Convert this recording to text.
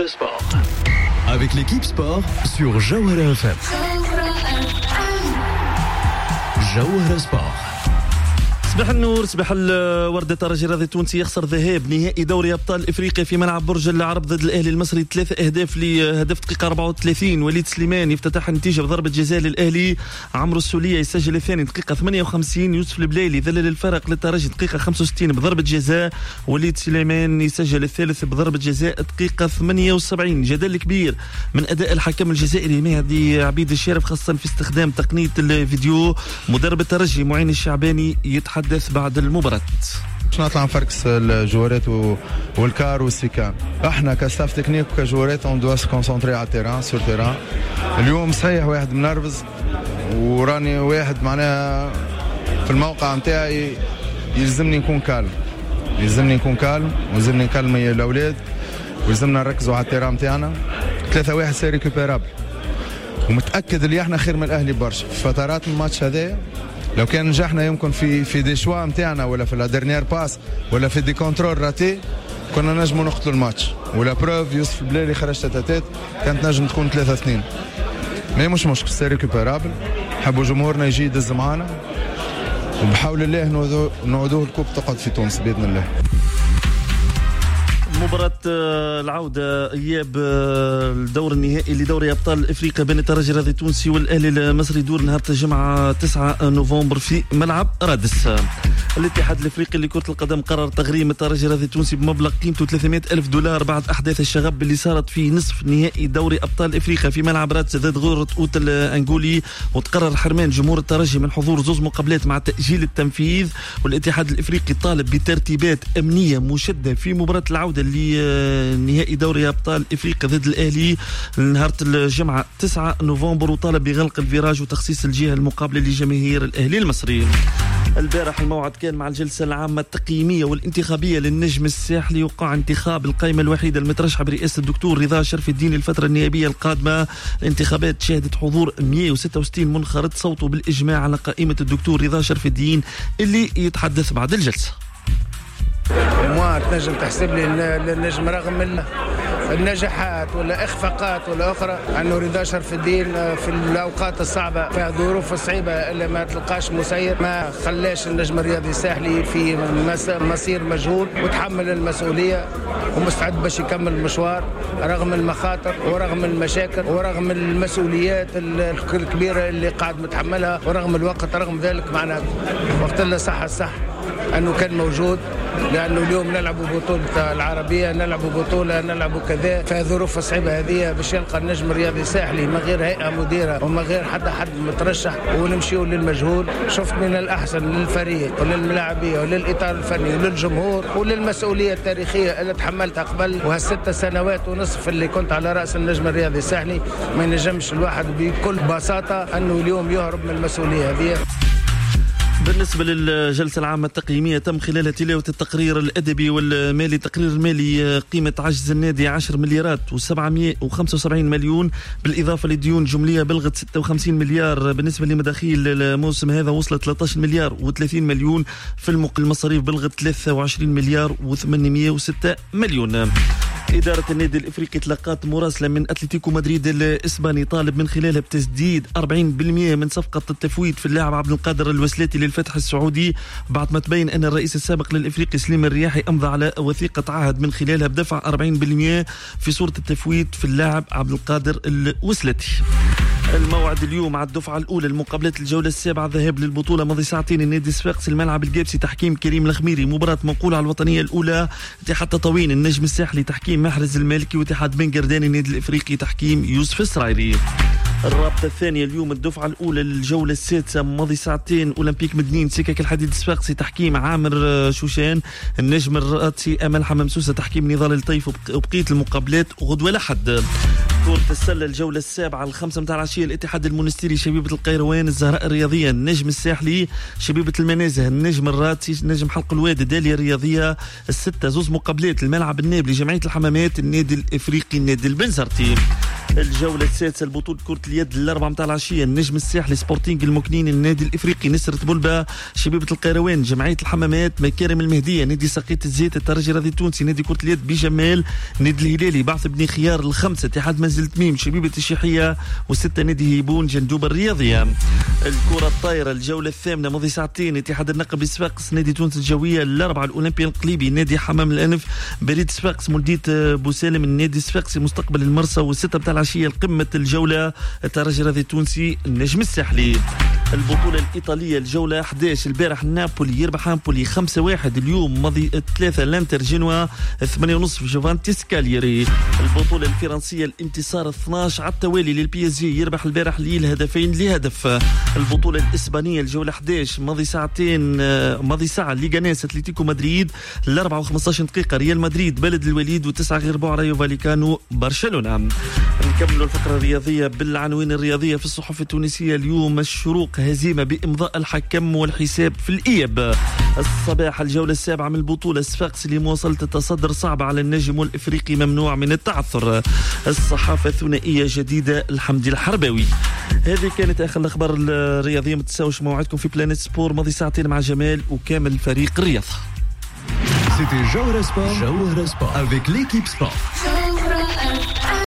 Sport. Avec l'équipe sport sur Jawhara FM. Jawhara Sport. صباح النور، صباح الورد. الترجي الرياضي التونسي يخسر ذهاب نهائي دوري ابطال افريقيا في ملعب برج العرب ضد الاهلي المصري 3 أهداف لهدف دقيقه 34. وليد سليمان يفتتح النتيجه بضربه جزاء للاهلي. عمرو السوليه يسجل الثاني دقيقه 58. يوسف البليلي ذلل الفرق للترجي دقيقه 65 بضربه جزاء. وليد سليمان يسجل الثالث بضربه جزاء دقيقه 78. جدل كبير من اداء الحكم الجزائري مهدي عبيد الشارف خاصه في استخدام تقنيه الفيديو. مدرب الترجي معين الشعباني يتحدث بعد المباراة. باش نطلع نفركس الجوارات والكار والسيكان. احنا كستاف تكنيك وكجوارات اون دوا سكونسونطري على التيران سور تيران. اليوم صحيح واحد منرفز وراني واحد معناها في الموقع نتاعي يلزمني نكون كالم ويلزمني نكلم الاولاد ويلزمنا نركزوا على التيران نتاعنا. 3-1 سي ريكوبيرابل ومتاكد اللي احنا خير من الاهلي برشا في فترات الماتش هذايا. لو كان نجحنا يمكن في دي شوا نتاعنا ولا في لا ديرنيير باس ولا في دي كونترول راتي كنا نجموا نقتلوا الماتش. ولا بروف يوسف البليلي خرج تاتات كانت نجم تكون 3-2. مي مش مشكل سي ريكوبيرابل. حبوا جمهورنا يجي يدز معانا وبحول الله نعودوه الكوب تقعد في تونس باذن الله. مباراة العودة إياب الدور النهائي لدوري أبطال إفريقيا بين الترجي الرياضي التونسي والأهلي المصري دور نهار الجمعة 9 نوفمبر في ملعب رادس. الاتحاد الافريقي لكرة القدم قرر تغريم الترجي الرياضي التونسي بمبلغ قيمته $300,000 بعد احداث الشغب اللي صارت في نصف نهائي دوري ابطال افريقيا في ملعب رادس ضد غورة اوت الانغولي. وتقرر حرمان جمهور الترجي من حضور زوج مقابلات مع تأجيل التنفيذ. والاتحاد الافريقي طالب بترتيبات امنية مشددة في مباراة العودة لنهائي دوري ابطال افريقيا ضد الاهلي نهار الجمعة 9 نوفمبر وطالب بغلق الفيراج وتخصيص الجهة المقابلة لجماهير الاهلي المصري. البارح الموعد كان مع الجلسة العامة التقييمية والانتخابية للنجم الساحلي. وقع انتخاب القائمة الوحيدة المترشحة برئاسة الدكتور رضا شرف الدين الفترة النيابية القادمة. الانتخابات شهدت حضور 166 منخرط صوتوا بالإجماع على قائمة الدكتور رضا شرف الدين اللي يتحدث بعد الجلسة. تنجم تحسب لي النجم رغم النجاحات ولا اخفاقات ولا اخرى انه رضا شرف الدين في الاوقات الصعبه في الظروف الصعيبه اللي ما تلقاش مسير ما خلاش النجم الرياضي الساحلي في مسير مجهول وتحمل المسؤوليه ومستعد باش يكمل المشوار رغم المخاطر ورغم المشاكل ورغم المسؤوليات الكبيره اللي قاعد متحملها ورغم الوقت. رغم ذلك معنا وقت الله صح انه كان موجود لانه اليوم نلعبوا بطوله العربيه نلعبوا كذا في الظروف الصعيبه هذه باش يلقى النجم الرياضي الساحلي من غير هيئه مديره ومن غير حد مترشح ونمشيوا للمجهول. شفت من الاحسن للفريق وللملاعبيه وللاطار الفني وللجمهور وللمسؤوليه التاريخيه اللي تحملتها قبل وهالست سنوات ونصف اللي كنت على راس النجم الرياضي الساحلي. ما ينجمش الواحد بكل بساطه انه اليوم يهرب من المسؤوليه هذه. بالنسبة للجلسة العامة التقييمية تم خلالها تلاوة التقرير الأدبي والمالي. التقرير المالي قيمة عجز النادي 10 مليارات و775 مليون بالإضافة لديون جملية بلغت 56 مليار. بالنسبة لمداخيل الموسم هذا وصلت 13 مليار و30 مليون. في المصاريف بلغت 23 مليار و806 مليون. إدارة النادي الإفريقي تلقت مراسلة من أتلتيكو مدريد الإسباني طالب من خلالها بتسديد 40% من صفقة التفويت في اللاعب عبد القادر الوسلاتي للفتح السعودي بعد ما تبين أن الرئيس السابق للإفريقي سليم الرياحي أمضى على وثيقة عهد من خلالها بدفع 40% في صورة التفويت في اللاعب عبد القادر الوسلاتي. الموعد اليوم على الدفعة الأولى المقابلات الجولة السابعة ذهاب للبطولة ماضي ساعتين. النادي الصفاقسي الملعب الجابسي تحكيم كريم الخميري. مباراة منقولة على الوطنية الأولى اتحاد تطاوين النجم الساحلي تحكيم محرز المالكي واتحاد بن قردان النادي الإفريقي تحكيم يوسف السرايري. الرابطة الثانية اليوم الدفعة الأولى للجولة السادسة ماضي ساعتين أولمبيك مدنين سكك الحديد الصفاقسي تحكيم عامر شوشان. النجم الرئاسي أمل حمام سوسة تحكيم نضال الطيف وبقية المقابلات غدوة لحد. كرة السلة الجولة السابعة 5 متاع العشية، الاتحاد المونستيري شبيبة القيروان، الزهراء الرياضية، النجم الساحلي، شبيبة المنازه، النجم الراتي، نجم حلق الوادي، داليا الرياضية، الستة زوز مقابلات، الملعب النابلي، جمعية الحمامات، النادي الافريقي، النادي البنزرتي. الجولة السادسة البطولة كرة اليد 4 متاع العشية، النجم الساحلي، سبورتينغ المكنين، النادي الافريقي، نسرة بلبة، شبيبة القيروان، جمعية الحمامات، مكارم المهدية، نادي سقيت الزيت، الترجي الرياضي التونسي، نادي كرة اليد بجمال، نادي الهلالي، بعث بني خيار، الخمسة اتحاد منزل تميم، شبيبة الشيحية، والستة نادي هيبون، جندوب الرياضية. الكرة الطايرة الجولة الثامنة ماضي ساعتين، اتحاد النقب صفاقس، نادي تونس الجوية، الأربعة الأولمبي القليبي، نادي حمام الأنف، بريد صفاقس، مولدية بوسالم، النادي الصفاقسي، مستقبل المرسى، والستة بتاع العشية قمة الجولة، الترجي الرياضي التونسي، النجم الساحلي. البطولة الإيطالية الجولة 11 البارح نابولي يربح نابولي 5-1، اليوم ماضي 3 لانتر جنوا 8:30 جوفانتيس كاليري. البطولة الفرنسية الانتصار 12 على التوالي للبي اس جي، يربح البارح ليل 2-0. البطولة الإسبانية الجولة 11 ماضي ساعة ليغانيس اتلتيكو مدريد 4:15 دقيقة، ريال مدريد بلد الوليد، و9 غير بعد رايو فاليكانو برشلونة. نكملوا الفقرة الرياضية بالعناوين الرياضية في الصحف التونسية اليوم. الشروق هزيمة بإمضاء الحكم والحساب في الإياب. الصباح الجولة السابعة من البطولة، الصفاقسي لمواصلة التصدر صعبة على النجم، والإفريقي ممنوع من التعثر. الصحافة ثنائية جديدة، الحمدي الحرباوي. هذه كانت آخر الأخبار الرياضية. ما تنساوش موعدكم في بلانيت سبور ماضي ساعتين مع جمال وكامل فريق الرياضة. C'était Jawahara Sport avec l'équipe sport.